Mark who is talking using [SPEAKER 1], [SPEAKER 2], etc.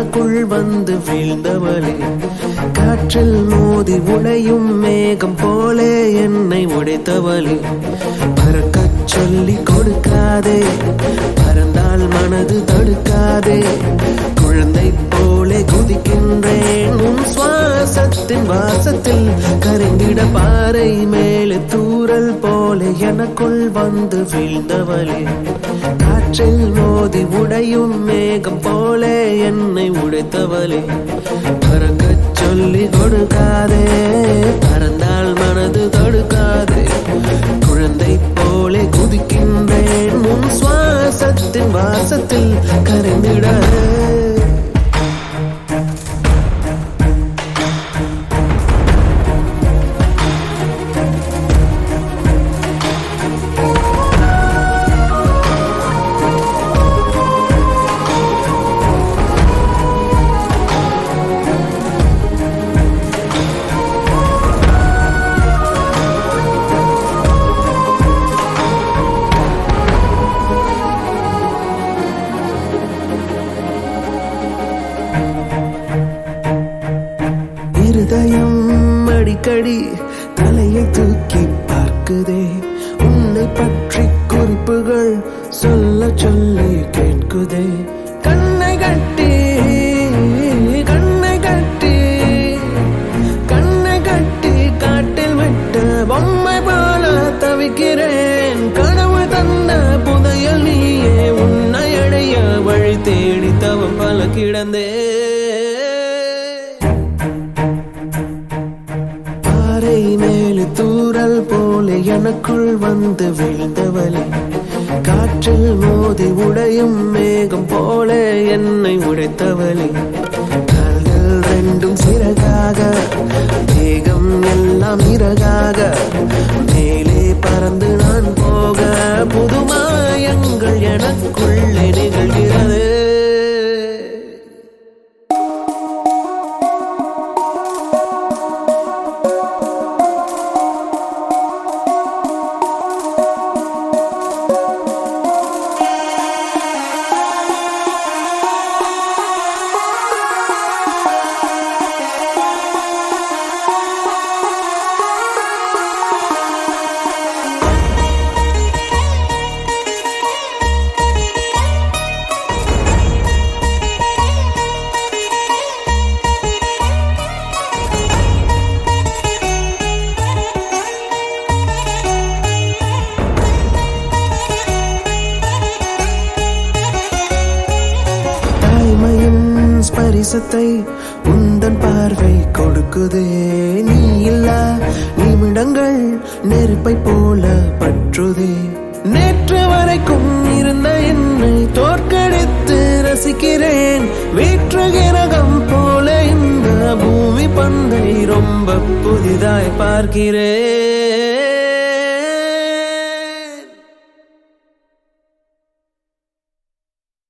[SPEAKER 1] எனக்குள் வந்து வீழ்ந்தவளே, காற்றில் மோதி உடையும் மேகம் போலே என்னை உடைத்தவளே, பறக்கச் சொல்லி கொடுக்காதே, பறந்தால் மனது தடுக்காதே, குழந்தை போலே குதிக்கின்றேன் உன் சுவாசத்தின் வாசத்தில், கரைந்திட பாறை மேலே தூறல் போலே எனக்குள் வந்து வீழ்ந்தவளே, காற்றில் மோதி உடையும் மேகம் போலே என்னை உடைத்தவளே, பறக்கச் சொல்லி கொடுக்காதே, பறந்தால் மனது தடுக்காதே, குழந்தை போலே குதிக்கின்றேன் உன் சுவாசத்தின் வாசத்தில், கரைந்திட இருதயம் அடிக்கடி தலையை தூக்கி பார்க்குதே, உன்னை பற்றி குறிப்புகள் சொல்ல சொல்லி கேட்குதே, கண்ணை கட்டி கண்ணை கட்டி கண்ணை கட்டி காட்டில் விட்ட பொம்மை போல தவிக்கிறேன், கனவு தந்த புதையல் நீயே, உன்னை அடைய வழி தேடி தவம் பல கிடந்தே, மேலே தூறல் போலே எனக்குள் வந்து வீழ்ந்தவளே, காற்றில் மோதி உடையும் மேகம் போலே என்னை உடைத்தவளே, கால்கள் ரெண்டும் சிறகாக, வேகம் எல்லாம் இறகாக, மேலே பறந்து நான் போக புது மாயங்கள் எனக்குள்ளே நிகழ்கிறது. ஸ்பரிசத்தை உந்தன் பார்வை கொடுக்குதே, நீ இல்லா நிமிடங்கள் நெருப்பை போல பற்றுதே, நேற்று வரைக்கும் இருந்த என்னை தோற்கடித்து ரசிக்கிறேன், வேற்று கிரகம் போல இந்த பூமி பந்தை ரொம்ப புதிதாய் பார்க்கிறேன்.